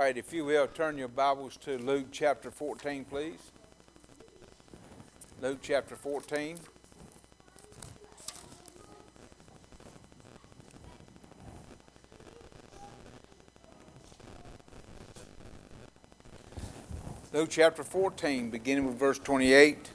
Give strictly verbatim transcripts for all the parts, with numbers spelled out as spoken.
right, if you will, turn your Bibles to Luke chapter fourteen, please. Luke chapter fourteen. Luke chapter fourteen, beginning with verse twenty-eight.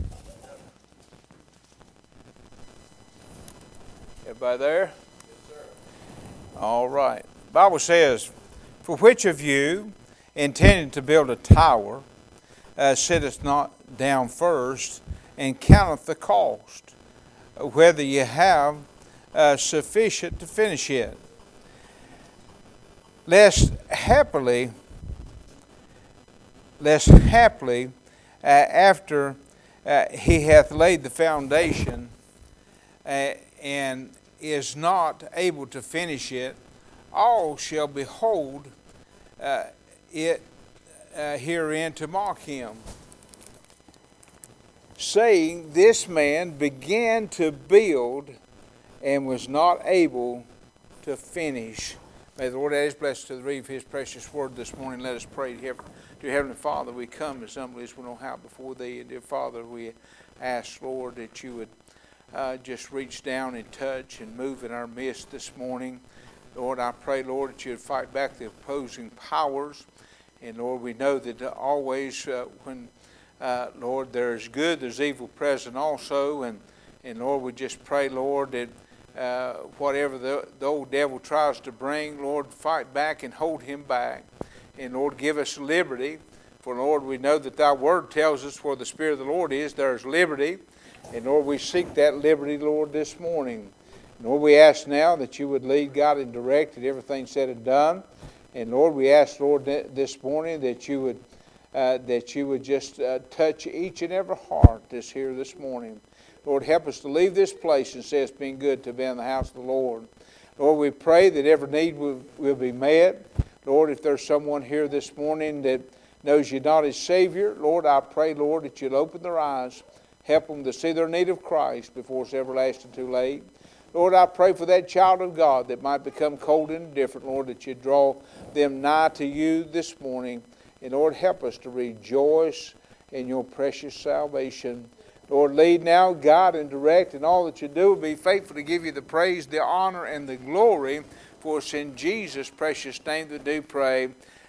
Everybody there? Yes, sir. All right. The Bible says, "For which of you, intending to build a tower, uh, sitteth not down first, and counteth the cost, whether ye have uh, sufficient to finish it? Lest happily, lest happily, uh, after uh, he hath laid the foundation, uh, and is not able to finish it, all shall behold uh, it uh, herein to mock him, saying, This man began to build and was not able to finish." May the Lord add his blessing to the reading of his precious word this morning. Let us pray. Dear Heavenly Father, we come as humbly as we know how before thee. Dear Father, we ask, Lord, that you would uh, just reach down and touch and move in our midst this morning. Lord, I pray, Lord, that you would fight back the opposing powers. And Lord, we know that always uh, when, uh, Lord, there's good, there's evil present also. And, and Lord, we just pray, Lord, that uh, whatever the, the old devil tries to bring, Lord, fight back and hold him back. And Lord, give us liberty. For Lord, we know that thy word tells us where the Spirit of the Lord is, there is liberty. And Lord, we seek that liberty, Lord, this morning. Lord, we ask now that you would lead, God, and direct in everything said and done. And Lord, we ask, Lord, this morning that you would uh, that you would just uh, touch each and every heart that's here this morning. Lord, help us to leave this place and say it's been good to be in the house of the Lord. Lord, we pray that every need will, will be met. Lord, if there's someone here this morning that knows you not as Savior, Lord, I pray, Lord, that you'll open their eyes, help them to see their need of Christ before it's everlasting too late. Lord, I pray for that child of God that might become cold and indifferent, Lord, that you draw them nigh to you this morning. And Lord, help us to rejoice in your precious salvation. Lord, lead now, guide, and direct, and all that you do, be faithful to give you the praise, the honor, and the glory. For it's in Jesus' precious name that we do pray.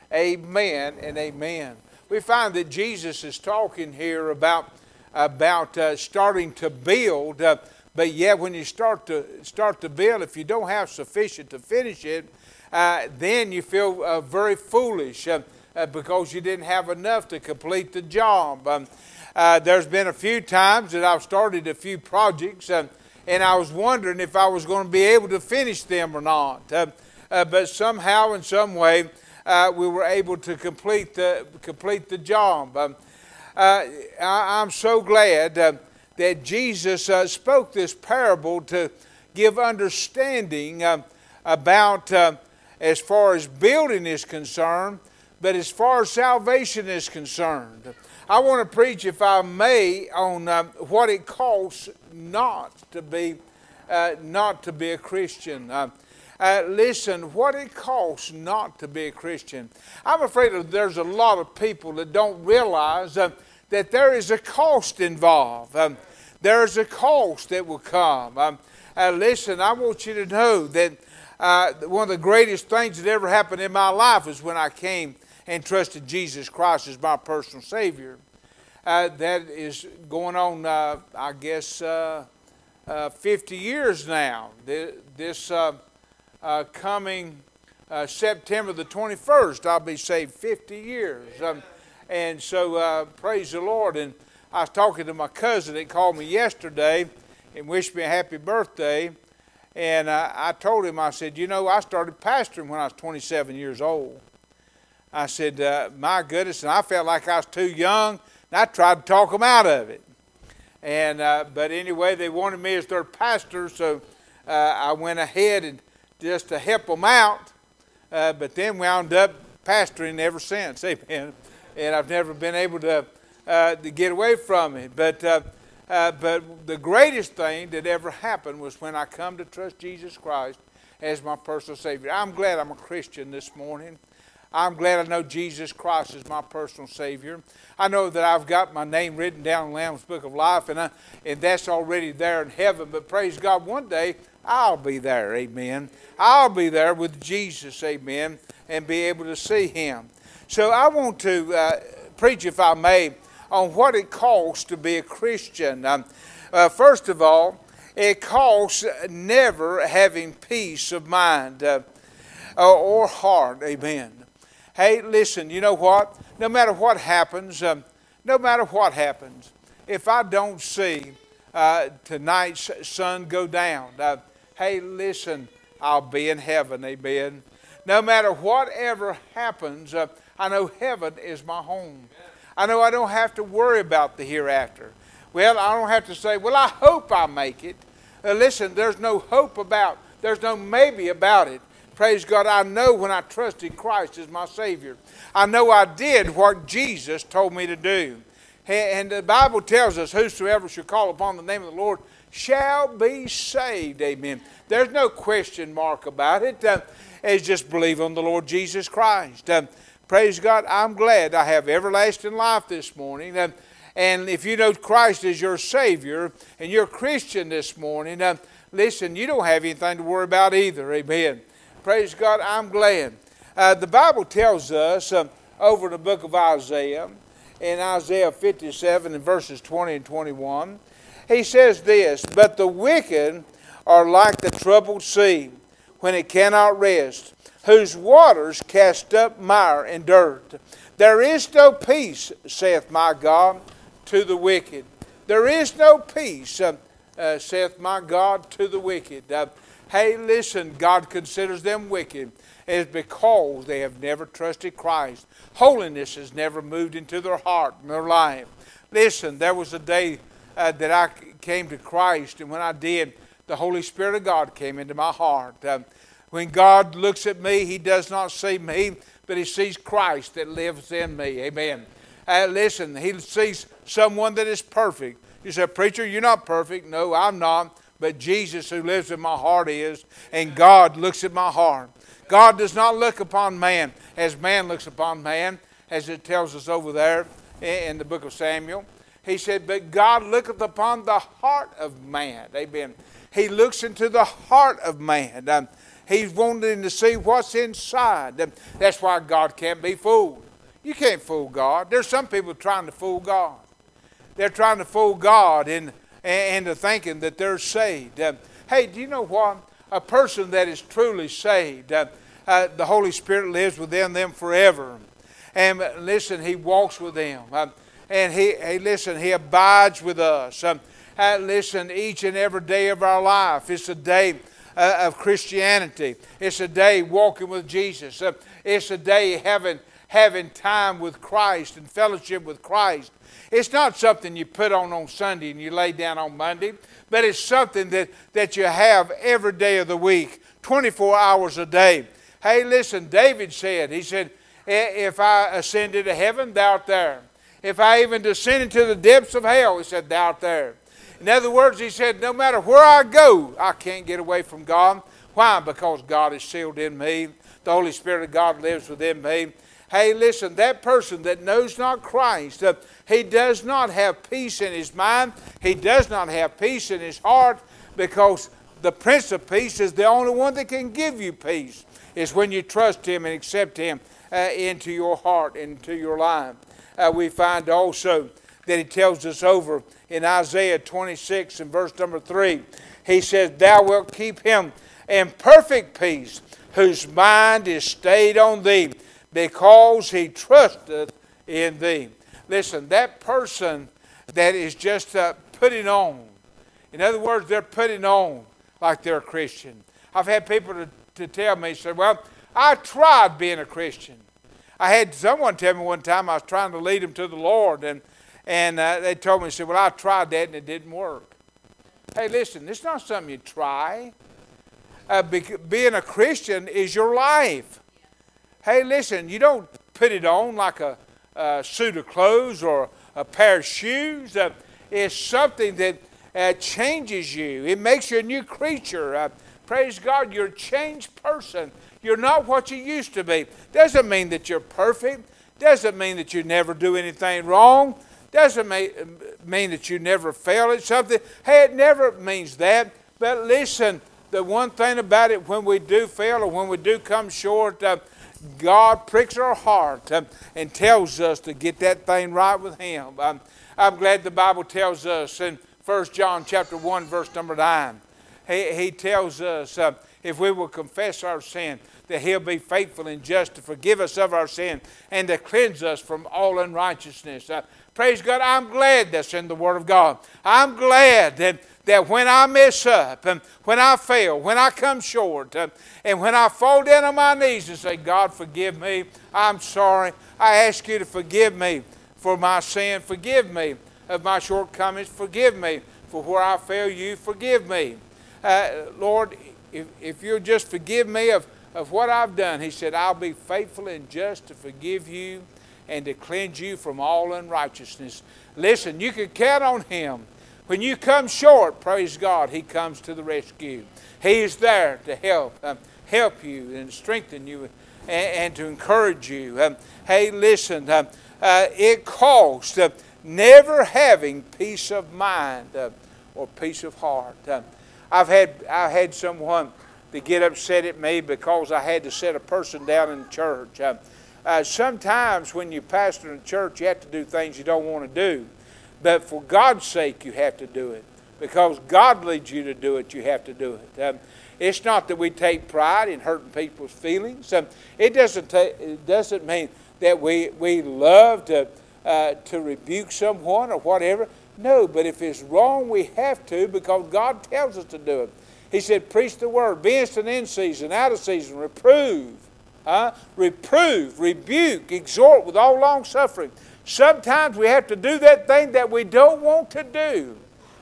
Amen and amen. We find that Jesus is talking here about, about uh, starting to build. Uh, But yet when you start to start to build, if you don't have sufficient to finish it, uh, then you feel uh, very foolish uh, uh, because you didn't have enough to complete the job. Um, uh, there's been a few times that I've started a few projects uh, and I was wondering if I was going to be able to finish them or not. Uh, uh, but somehow, in some way, uh, we were able to complete the, complete the job. Um, uh, I, I'm so glad uh, that Jesus uh, spoke this parable to give understanding uh, about uh, as far as building is concerned, but as far as salvation is concerned. I want to preach, if I may, on uh, what it costs not to be uh, not to be a Christian. Uh, uh, listen, what it costs not to be a Christian. I'm afraid that there's a lot of people that don't realize uh, that there is a cost involved. Um, there is a cost that will come. Um, uh, listen, I want you to know that uh, one of the greatest things that ever happened in my life is when I came and trusted Jesus Christ as my personal Savior. Uh, that is going on, uh, I guess, uh, uh, fifty years now. This uh, uh, coming uh, September the twenty-first, I'll be saved fifty years. Um, And so, uh, praise the Lord. And I was talking to my cousin that called me yesterday and wished me a happy birthday. And uh, I told him, I said, you know, I started pastoring when I was twenty-seven years old. I said, uh, my goodness, and I felt like I was too young, and I tried to talk them out of it. And uh, but anyway, they wanted me as their pastor, so uh, I went ahead and just to help them out. Uh, but then wound up pastoring ever since. Amen. And I've never been able to uh, to get away from it. But uh, uh, but the greatest thing that ever happened was when I come to trust Jesus Christ as my personal Savior. I'm glad I'm a Christian this morning. I'm glad I know Jesus Christ is my personal Savior. I know that I've got my name written down in the Lamb's Book of Life, and, I, and that's already there in heaven. But praise God, one day I'll be there, amen. I'll be there with Jesus, amen, and be able to see Him. So I want to uh, preach, if I may, on what it costs to be a Christian. Um, uh, first of all, it costs never having peace of mind uh, or heart, amen. Hey, listen, you know what? No matter what happens, um, no matter what happens, if I don't see uh, tonight's sun go down, uh, hey, listen, I'll be in heaven, amen. No matter whatever happens, uh, I know heaven is my home. I know I don't have to worry about the hereafter. Well, I don't have to say, well, I hope I make it. Uh, listen, there's no hope about, there's no maybe about it. Praise God, I know when I trusted Christ as my Savior. I know I did what Jesus told me to do. And the Bible tells us, whosoever shall call upon the name of the Lord shall be saved. Amen. There's no question mark about it. Uh, it's just believe on the Lord Jesus Christ. Uh, praise God, I'm glad I have everlasting life this morning. Uh, and if you know Christ as your Savior and you're a Christian this morning, uh, listen, you don't have anything to worry about either. Amen. Praise God, I'm glad. Uh, the Bible tells us uh, over in the book of Isaiah, in Isaiah fifty-seven and verses twenty and twenty-one, he says this, but the wicked are like the troubled sea, when it cannot rest, whose waters cast up mire and dirt. There is no peace, saith my God, to the wicked. There is no peace, uh, uh, saith my God, to the wicked. Uh, Hey, listen, God considers them wicked. It's because they have never trusted Christ. Holiness has never moved into their heart and their life. Listen, there was a day uh, that I came to Christ, and when I did, the Holy Spirit of God came into my heart. Uh, when God looks at me, He does not see me, but He sees Christ that lives in me. Amen. Uh, listen, He sees someone that is perfect. You say, preacher, you're not perfect. No, I'm not. But Jesus who lives in my heart is, and God looks at my heart. God does not look upon man as man looks upon man, as it tells us over there in the book of Samuel. He said, but God looketh upon the heart of man. Amen. He looks into the heart of man. Um, he's wanting to see what's inside. Um, that's why God can't be fooled. You can't fool God. There's some people trying to fool God. They're trying to fool God in and to thinking that they're saved. Uh, hey, do you know what? A person that is truly saved, uh, uh, the Holy Spirit lives within them forever. And uh, listen, He walks with them. Uh, and he, he, listen, He abides with us. Um, uh, listen, each and every day of our life, it's a day uh, of Christianity. It's a day walking with Jesus. Uh, it's a day having, having time with Christ and fellowship with Christ. It's not something you put on on Sunday and you lay down on Monday, but it's something that, that you have every day of the week, twenty-four hours a day. Hey, listen, David said, he said, if I ascended to heaven, thou art there. If I even descended to the depths of hell, he said, thou art there. In other words, he said, no matter where I go, I can't get away from God. Why? Because God is sealed in me. The Holy Spirit of God lives within me. Hey, listen, that person that knows not Christ, uh, he does not have peace in his mind. He does not have peace in his heart, because the Prince of Peace is the only one that can give you peace. It's when you trust Him and accept Him uh, into your heart, into your life. Uh, we find also that He tells us over in Isaiah twenty-six and verse number three. He says, thou wilt keep him in perfect peace, whose mind is stayed on Thee, because he trusteth in Thee. Listen, that person that is just uh, putting on. In other words, they're putting on like they're a Christian. I've had people to, to tell me, say, well, I tried being a Christian. I had someone tell me one time I was trying to lead them to the Lord, and, and uh, they told me, said, well, I tried that and it didn't work. Hey, listen, it's not something you try. Uh, be, being a Christian is your life. Hey, listen, you don't put it on like a, a suit of clothes or a pair of shoes. Uh, it's something that uh, changes you. It makes you a new creature. Uh, Praise God, you're a changed person. You're not what you used to be. Doesn't mean that you're perfect. Doesn't mean that you never do anything wrong. Doesn't mean that you never fail at something. Hey, it never means that. But listen, the one thing about it, when we do fail or when we do come short, uh, God pricks our heart uh, and tells us to get that thing right with Him. Um, I'm glad the Bible tells us in First John chapter one, verse number nine. He, he tells us uh, if we will confess our sin, that He'll be faithful and just to forgive us of our sin and to cleanse us from all unrighteousness. Uh, praise God, I'm glad that's in the Word of God. I'm glad that, that when I mess up, and when I fail, when I come short, uh, and when I fall down on my knees and say, God, forgive me, I'm sorry. I ask you to forgive me for my sin. Forgive me of my shortcomings. Forgive me for where I fail you. Forgive me. Uh, Lord, if, if you'll just forgive me of of what I've done, He said, I'll be faithful and just to forgive you and to cleanse you from all unrighteousness. Listen, you can count on Him. When you come short, praise God, He comes to the rescue. He is there to help, um, help you and strengthen you and, and to encourage you. Um, hey, listen, um, uh, it costs uh, never having peace of mind uh, or peace of heart. Um, I've had I've had someone to get upset at me because I had to set a person down in church. Uh, uh, sometimes when you pastor in church, you have to do things you don't want to do. But for God's sake, you have to do it. Because God leads you to do it, you have to do it. Um, it's not that we take pride in hurting people's feelings. Um, it doesn't ta- it doesn't mean that we, we love to, uh, to rebuke someone or whatever. No, but if it's wrong, we have to because God tells us to do it. He said, preach the word, be instant in season, out of season, reprove, huh? reprove, rebuke, exhort with all long suffering. Sometimes we have to do that thing that we don't want to do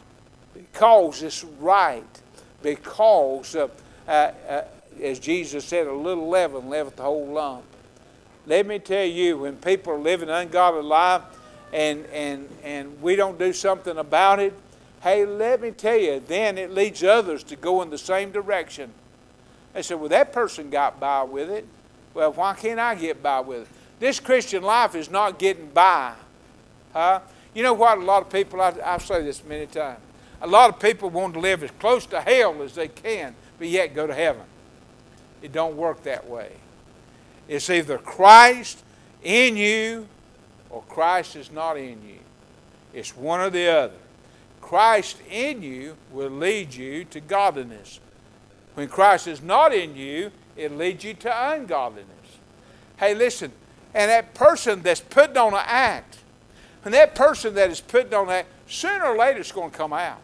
because it's right, because, uh, uh, uh, as Jesus said, a little leaven leaveth the whole lump. Let me tell you, when people are living an ungodly life and, and, and we don't do something about it, hey, let me tell you, then it leads others to go in the same direction. They said, well, that person got by with it. Well, why can't I get by with it? This Christian life is not getting by. Huh? You know what? A lot of people, I, I've said this many times, a lot of people want to live as close to hell as they can, but yet go to heaven. It don't work that way. It's either Christ in you or Christ is not in you. It's one or the other. Christ in you will lead you to godliness. When Christ is not in you, it leads you to ungodliness. Hey, listen, and that person that's putting on an act, and that person that is putting on an act, sooner or later it's going to come out.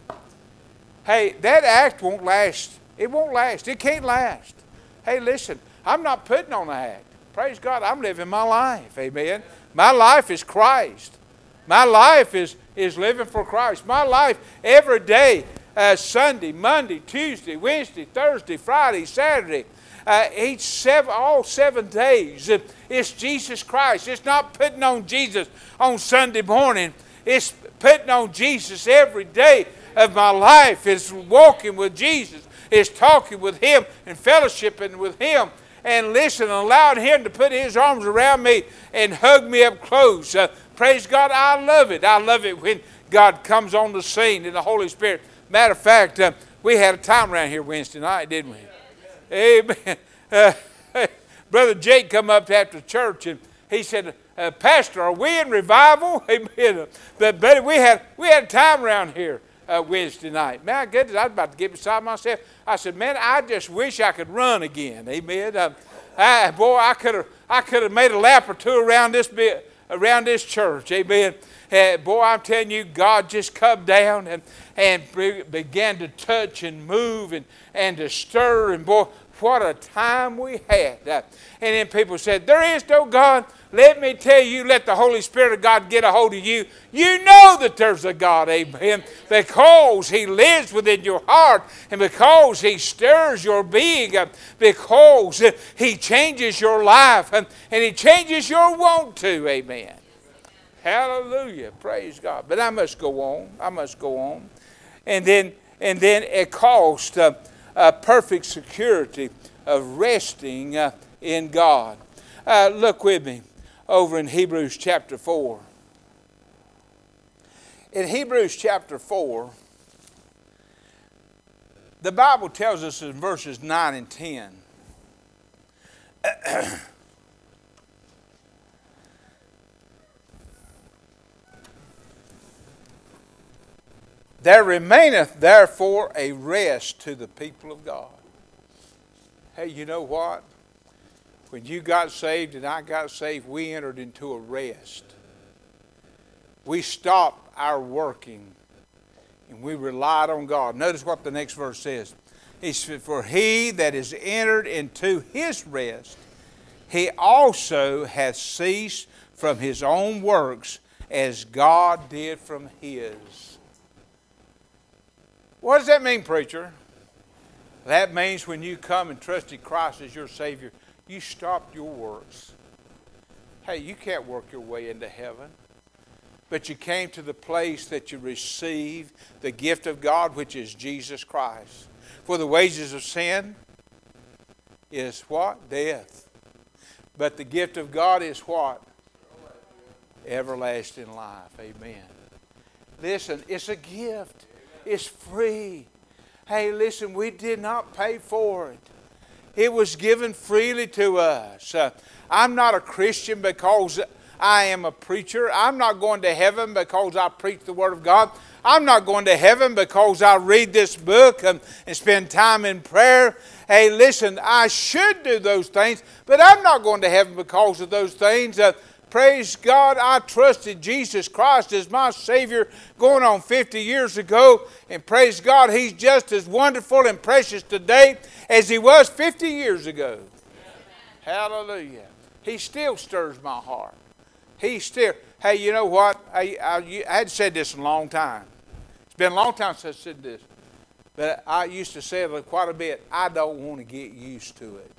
Hey, that act won't last. It won't last. It can't last. Hey, listen, I'm not putting on an act. Praise God, I'm living my life. Amen. My life is Christ. My life is, is living for Christ. My life every day, uh, Sunday, Monday, Tuesday, Wednesday, Thursday, Friday, Saturday, uh, each seven, all seven days, it's Jesus Christ. It's not putting on Jesus on Sunday morning. It's putting on Jesus every day of my life. It's walking with Jesus. It's talking with Him and fellowshipping with Him. And listen, allowing Him to put His arms around me and hug me up close. Uh, praise God, I love it. I love it when God comes on the scene in the Holy Spirit. Matter of fact, uh, we had a time around here Wednesday night, didn't we? Amen. Uh, Brother Jake come up after church and he said, uh, Pastor, are we in revival? Amen. But, but we had we had a time around here uh, Wednesday night. Man, goodness, I was about to get beside myself. I said, man, I just wish I could run again. Amen. Um, I, boy, I could have I could have made a lap or two around this bit around this church. Amen. Uh, boy, I'm telling you, God just come down and and began to touch and move and and to stir. And boy, what a time we had. Uh, and then people said, there is no God. Let me tell you, let the Holy Spirit of God get a hold of you. You know that there's a God, amen, because He lives within your heart and because He stirs your being, uh, because uh, He changes your life and, and He changes your want to, amen. Hallelujah, praise God. But I must go on. I must go on. And then, and then it cost. Uh, uh, perfect security of resting uh, in God. Uh, look with me over in Hebrews chapter four. In Hebrews chapter four, the Bible tells us in verses nine and ten, there remaineth therefore a rest to the people of God. Hey, you know what? When you got saved and I got saved, we entered into a rest. We stopped our working and we relied on God. Notice what the next verse says. He said, for he that is entered into his rest, he also hath ceased from his own works as God did from his. What does that mean, preacher? That means when you come and trusted Christ as your Savior, you stopped your works. Hey, you can't work your way into heaven. But you came to the place that you received the gift of God, which is Jesus Christ. For the wages of sin is what? Death. But the gift of God is what? Everlasting life. Amen. Listen, it's a gift. It's free. Hey, listen, we did not pay for it. It was given freely to us. Uh, I'm not a Christian because I am a preacher. I'm not going to heaven because I preach the Word of God. I'm not going to heaven because I read this book and, and spend time in prayer. Hey, listen, I should do those things, but I'm not going to heaven because of those things. Uh, praise God, I trusted Jesus Christ as my Savior going on fifty years ago. And praise God, He's just as wonderful and precious today as He was fifty years ago. Amen. Hallelujah. He still stirs my heart. He still, hey, you know what? I, I, I had said this a long time. It's been a long time since I said this. But I used to say it quite a bit. I don't want to get used to it.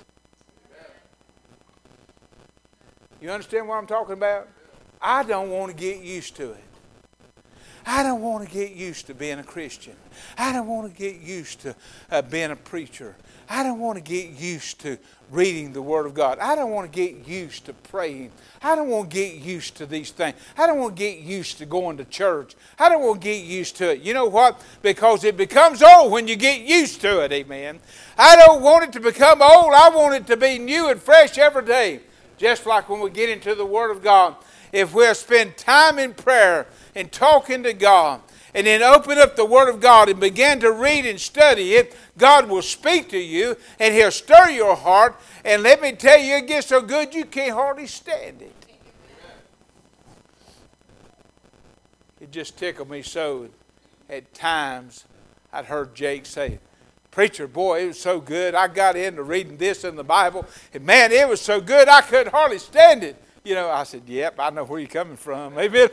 You understand what I'm talking about? I don't want to get used to it. I don't want to get used to being a Christian. I don't want to get used to uh, being a preacher. I don't want to get used to reading the Word of God. I don't want to get used to praying. I don't want to get used to these things. I don't want to get used to going to church. I don't want to get used to it. You know what? Because it becomes old when you get used to it, amen. I don't want it to become old. I want it to be new and fresh every day. Just like when we get into the Word of God. If we'll spend time in prayer and talking to God, and then open up the Word of God and begin to read and study it, God will speak to you and He'll stir your heart. And let me tell you, it gets so good you can't hardly stand it. It just tickled me so at times I'd heard Jake say, preacher, boy, it was so good. I got into reading this in the Bible, and man, it was so good I couldn't hardly stand it. You know, I said, yep, I know where you're coming from. Amen.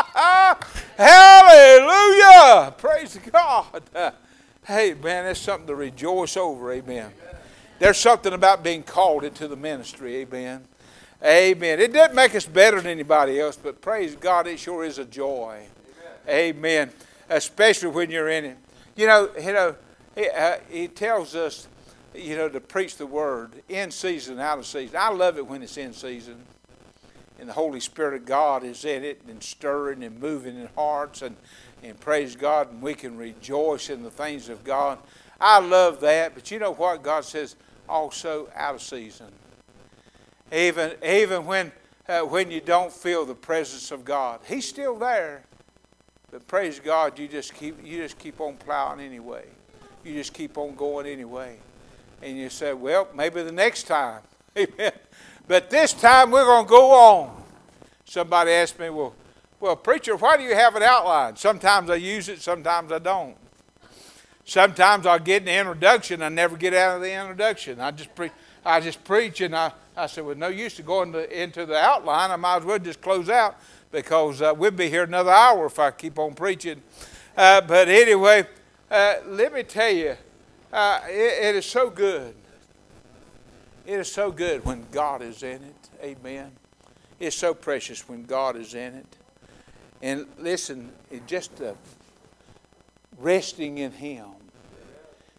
Hallelujah. Praise God. Uh, hey, man, that's something to rejoice over. Amen. There's something about being called into the ministry. Amen. Amen. It doesn't make us better than anybody else, but praise God, it sure is a joy. Amen. Amen. Especially when you're in it. You know, you know, he, uh, he tells us, you know, to preach the Word in season, out of season. I love it when it's in season. And the Holy Spirit of God is in it and stirring and moving in hearts. And, and praise God, and we can rejoice in the things of God. I love that. But you know what? God says also out of season. Even, even when, uh, when you don't feel the presence of God. He's still there. But praise God, you just keep, you just keep on plowing anyway. You just keep on going anyway. And you say, well, maybe the next time. Amen. But this time we're going to go on. Somebody asked me, well, well, preacher, why do you have an outline? Sometimes I use it, sometimes I don't. Sometimes I'll get in the introduction, I never get out of the introduction. I just, pre- I just preach, and I, I said, well, no use to go into, into the outline. I might as well just close out because uh, we'll be here another hour if I keep on preaching. Uh, but anyway, uh, let me tell you, uh, it, it is so good. It is so good when God is in it. Amen. It's so precious when God is in it. And listen, it just uh, resting in Him,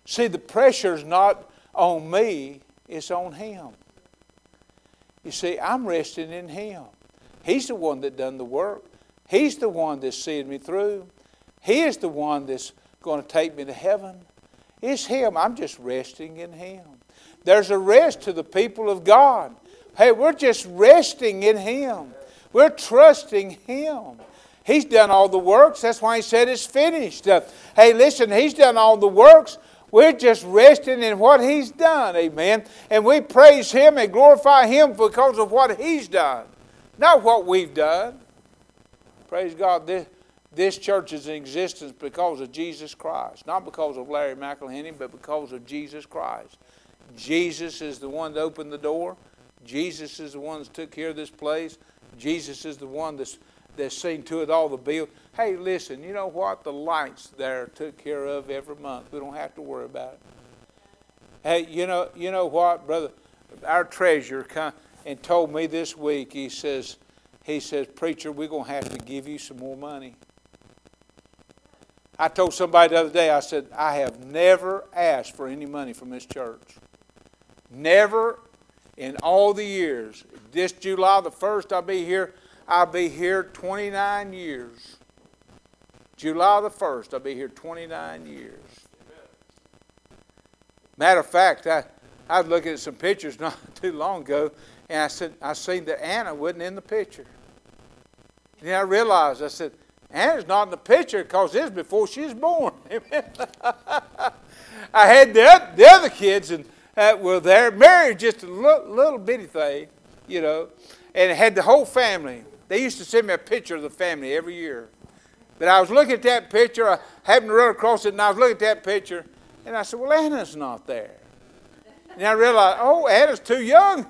See, the pressure's not on me, it's on Him. You see, I'm resting in Him. He's the one that done the work. He's the one that's seeing me through. He is the one that's going to take me to heaven. It's Him. I'm just resting in Him. There's a rest to the people of God. Hey, we're just resting in Him. We're trusting Him. He's done all the works. That's why He said it's finished. Uh, hey, listen, He's done all the works. We're just resting in what He's done. Amen. And we praise Him and glorify Him because of what He's done. Not what we've done. Praise God. This, this church is in existence because of Jesus Christ. Not because of Larry McElhenney, but because of Jesus Christ. Jesus is the one that opened the door. Jesus is the one that took care of this place. Jesus is the one that's, that's seen to it all the bills. Hey, listen, you know what? The lights there took care of every month. We don't have to worry about it. Hey, you know, you know what, brother? Our treasurer come and told me this week, he says, he says, preacher, we're going to have to give you some more money. I told somebody the other day, I said, I have never asked for any money from this church. Never in all the years. This July the first, I'll be here. I'll be here twenty-nine years. July the first, I'll be here twenty-nine years. Matter of fact, I, I was looking at some pictures not too long ago, and I said, I seen that Anna wasn't in the picture. And I realized, I said, Anna's not in the picture because this was before she was born. I had the, the other kids and uh, were there. Mary, just a little, little bitty thing, you know, and it had the whole family. They used to send me a picture of the family every year. But I was looking at that picture, I happened to run across it, and I was looking at that picture, and I said, well, Anna's not there. And I realized, oh, Anna's too young.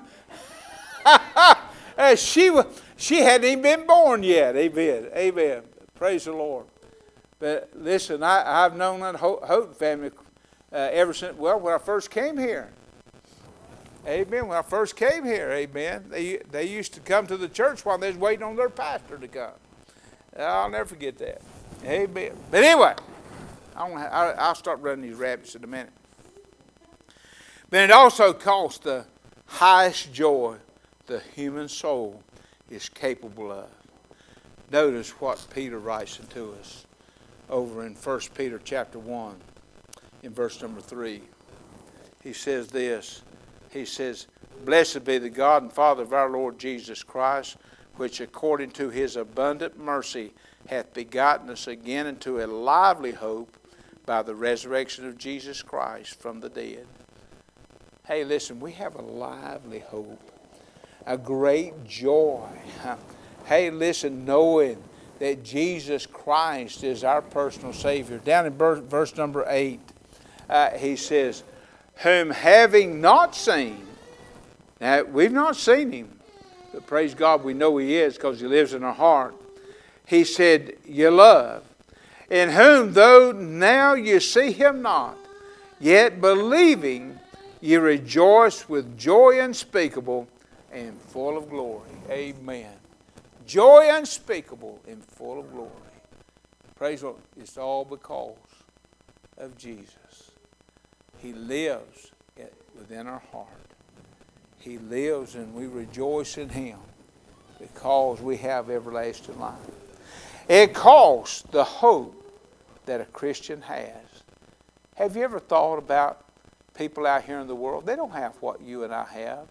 uh, she, was, she hadn't even been born yet. Amen. Amen. Praise the Lord. But listen, I, I've known that Houghton family uh, ever since, well, when I first came here. Amen. When I first came here, amen, they, they used to come to the church while they was waiting on their pastor to come. I'll never forget that. Amen. But anyway, I don't have, I, I'll start running these rabbits in a minute. But it also costs the highest joy the human soul is capable of. Notice what Peter writes to us over in First Peter chapter one, in verse number three. He says this. He says, blessed be the God and Father of our Lord Jesus Christ, which according to His abundant mercy hath begotten us again into a lively hope by the resurrection of Jesus Christ from the dead. Hey, listen, we have a lively hope, a great joy. Hey, listen, knowing that Jesus Christ is our personal Savior. Down in verse number eight, uh, he says, whom having not seen, now we've not seen Him, but praise God, we know He is because He lives in our heart. He said, you love, in whom though now you see Him not, yet believing you rejoice with joy unspeakable and full of glory. Amen. Joy unspeakable and full of glory. Praise the Lord. It's all because of Jesus. He lives within our heart. He lives and we rejoice in Him because we have everlasting life. It costs the hope that a Christian has. Have you ever thought about people out here in the world? They don't have what you and I have.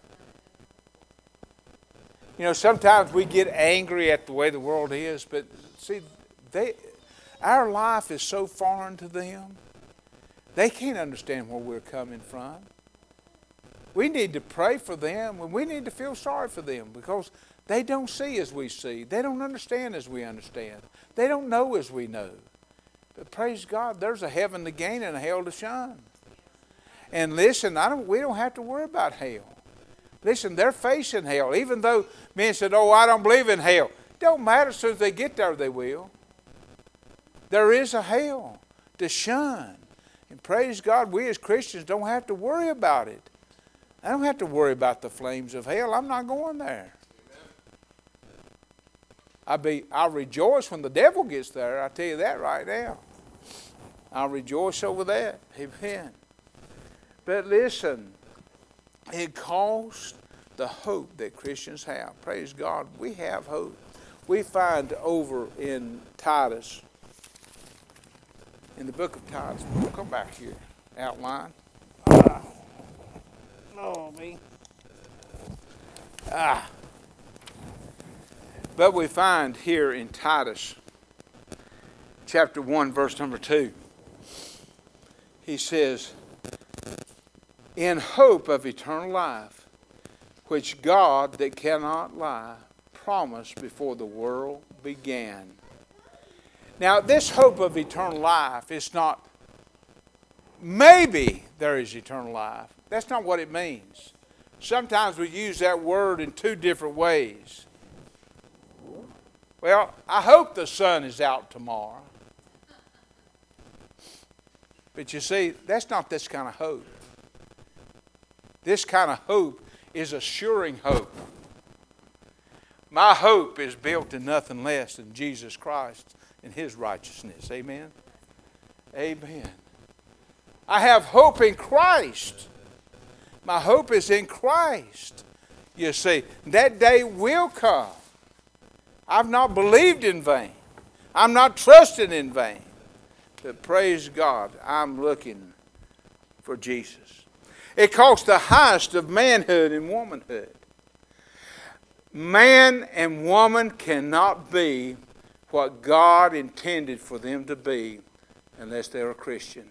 You know, sometimes we get angry at the way the world is, but see, they, our life is so foreign to them. They can't understand where we're coming from. We need to pray for them, and we need to feel sorry for them because they don't see as we see. They don't understand as we understand. They don't know as we know. But praise God, there's a heaven to gain and a hell to shun. And listen, I don't, we don't have to worry about hell. Listen, they're facing hell. Even though men said, oh, I don't believe in hell. It don't matter. As soon as they get there, they will. There is a hell to shun. And praise God, we as Christians don't have to worry about it. I don't have to worry about the flames of hell. I'm not going there. I'll be, I'll rejoice when the devil gets there. I'll tell you that right now. I'll rejoice over that. Amen. But listen, it costs the hope that Christians have. Praise God, we have hope. We find over in Titus, in the book of Titus, we'll come back here, outline. Ah. Oh, me. Ah. But we find here in Titus, chapter one, verse number two, he says, in hope of eternal life, which God that cannot lie promised before the world began. Now, this hope of eternal life is not maybe there is eternal life. That's not what it means. Sometimes we use that word in two different ways. Well, I hope the sun is out tomorrow. But you see, that's not this kind of hope. This kind of hope is assuring hope. My hope is built in nothing less than Jesus Christ and His righteousness. Amen? Amen. I have hope in Christ. My hope is in Christ. You see, that day will come. I've not believed in vain. I'm not trusting in vain. But praise God, I'm looking for Jesus. It costs the highest of manhood and womanhood. Man and woman cannot be what God intended for them to be unless they're a Christian.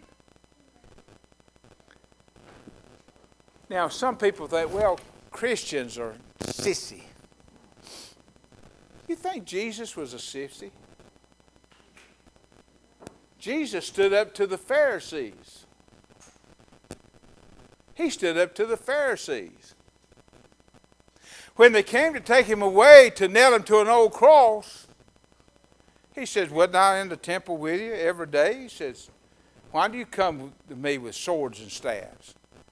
Now, some people think, well, Christians are sissy. You think Jesus was a sissy? Jesus stood up to the Pharisees. He stood up to the Pharisees. When they came to take him away to nail him to an old cross, he says, wasn't I in the temple with you every day? He says, why do you come to me with swords and staves?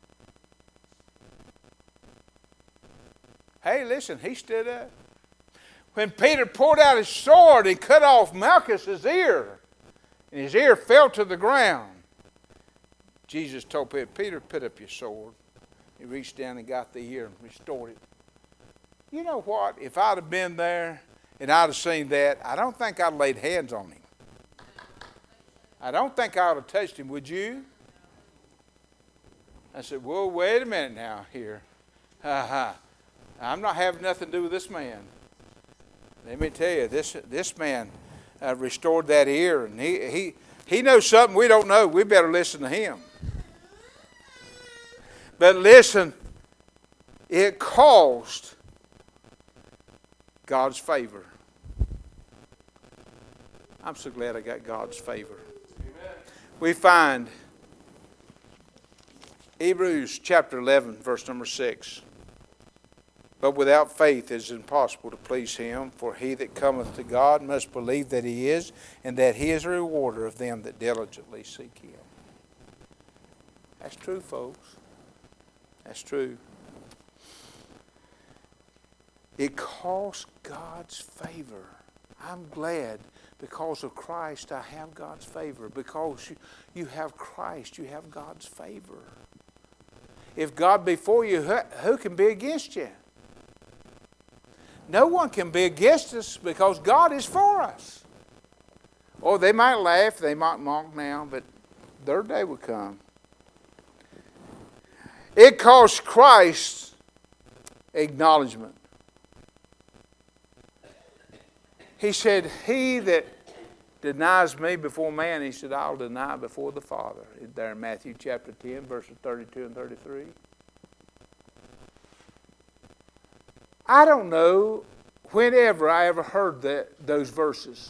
Hey, listen, he stood up. When Peter pulled out his sword and cut off Malchus's ear, and his ear fell to the ground, Jesus told Peter, Peter, put up your sword. He reached down and got the ear and restored it. You know what? If I'd have been there and I'd have seen that, I don't think I'd have laid hands on him. I don't think I would have touched him, would you? I said, well, wait a minute now here. Uh-huh. I'm not having nothing to do with this man. Let me tell you, this this man uh, restored that ear, and he, he, he knows something we don't know. We better listen to him. But listen, it cost God's favor. I'm so glad I got God's favor. Amen. We find Hebrews chapter eleven, verse number six. But without faith it is impossible to please Him, for he that cometh to God must believe that He is, and that He is a rewarder of them that diligently seek Him. That's true, folks. That's true. It costs God's favor. I'm glad because of Christ I have God's favor. Because you, you have Christ, you have God's favor. If God be for you, who, who can be against you? No one can be against us because God is for us. Oh, they might laugh, they might mock now, but their day will come. It costs Christ acknowledgement. He said, he that denies me before man, he said, I'll deny before the Father. There in Matthew chapter ten, verses thirty-two and thirty-three. I don't know whenever I ever heard that, those verses.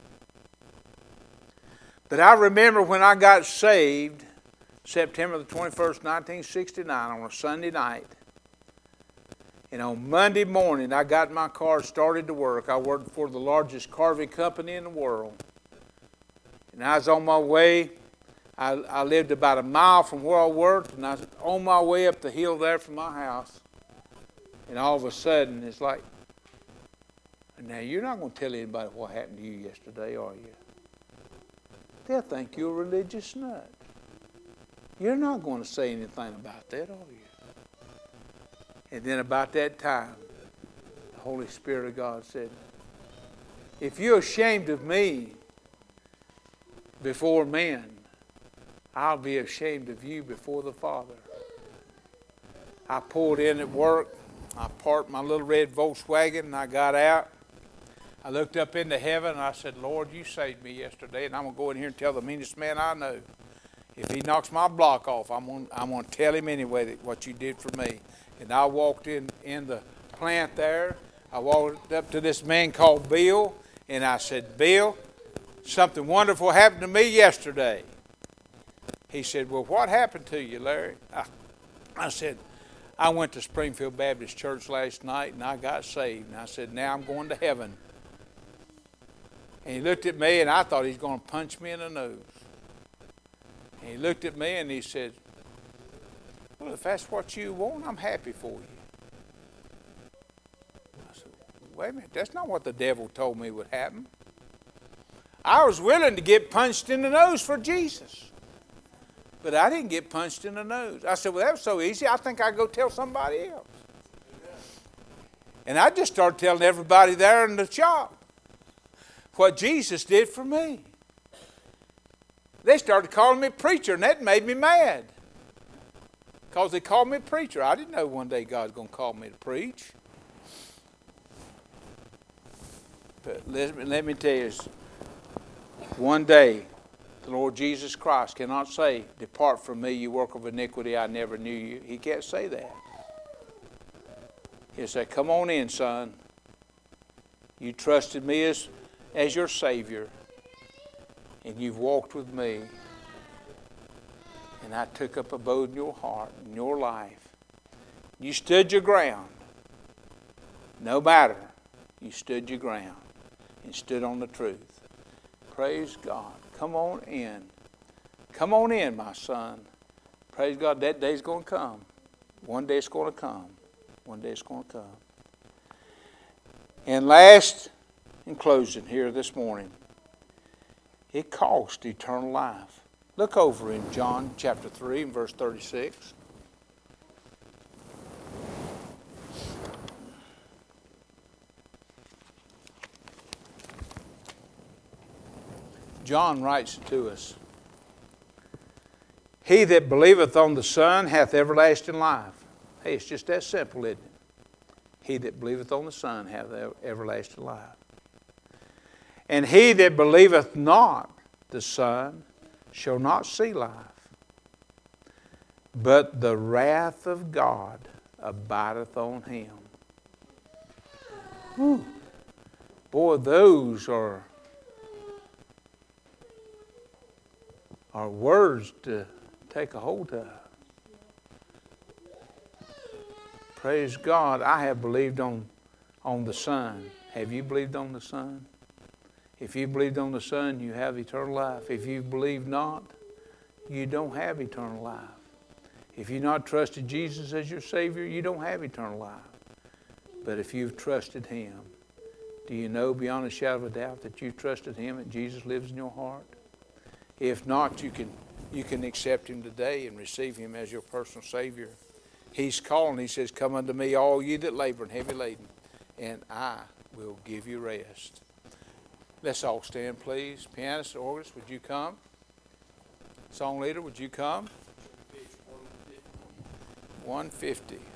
But I remember when I got saved, September the twenty-first, nineteen sixty-nine, on a Sunday night. And on Monday morning, I got my car, started to work. I worked for the largest carving company in the world. And I was on my way. I, I lived about a mile from where I worked, and I was on my way up the hill there from my house. And all of a sudden, it's like, now you're not going to tell anybody what happened to you yesterday, are you? They'll think you're a religious nut. You're not going to say anything about that, are you? And then about that time, the Holy Spirit of God said, if you're ashamed of me before men, I'll be ashamed of you before the Father. I pulled in at work. I parked my little red Volkswagen and I got out. I looked up into heaven and I said, Lord, you saved me yesterday, and I'm going to go in here and tell the meanest man I know. If he knocks my block off, I'm going, I'm going to tell him anyway that what you did for me. And I walked in, in the plant there. I walked up to this man called Bill, and I said, Bill, something wonderful happened to me yesterday. He said, well, what happened to you, Larry? I, I said, I went to Springfield Baptist Church last night, and I got saved. And I said, now I'm going to heaven. And he looked at me, and I thought he was going to punch me in the nose. And he looked at me, and he said, well, if that's what you want, I'm happy for you. I said, wait a minute, that's not what the devil told me would happen. I was willing to get punched in the nose for Jesus. But I didn't get punched in the nose. I said, well, that was so easy, I think I'd go tell somebody else. And I just started telling everybody there in the shop what Jesus did for me. They started calling me preacher, and that made me mad. Because they called me preacher. I didn't know one day God's going to call me to preach. But let me, let me tell you, one day, the Lord Jesus Christ cannot say, depart from me, you work of iniquity, I never knew you. He can't say that. He'll say, come on in, son. You trusted me as, as your Savior, and you've walked with me. And I took up abode in your heart, in your life. You stood your ground. No matter, you stood your ground and stood on the truth. Praise God. Come on in. Come on in, my son. Praise God, that day's going to come. One day it's going to come. One day it's going to come. And last, in closing here this morning, it cost eternal life. Look over in John chapter three and verse thirty-six. John writes to us, he that believeth on the Son hath everlasting life. Hey, it's just that simple, isn't it? He that believeth on the Son hath everlasting life. And he that believeth not the Son shall not see life, but the wrath of God abideth on him. Whew. Boy, those are, are words to take a hold of. Praise God, I have believed on, on the Son. Have you believed on the Son? If you believed on the Son, you have eternal life. If you believe not, you don't have eternal life. If you've not trusted Jesus as your Savior, you don't have eternal life. But if you've trusted Him, do you know beyond a shadow of a doubt that you've trusted Him and Jesus lives in your heart? If not, you can, you can accept Him today and receive Him as your personal Savior. He's calling. He says, come unto me, all ye that labor and heavy laden, and I will give you rest. Let's all stand, please. Pianist, organist, would you come? Song leader, would you come? one fifty.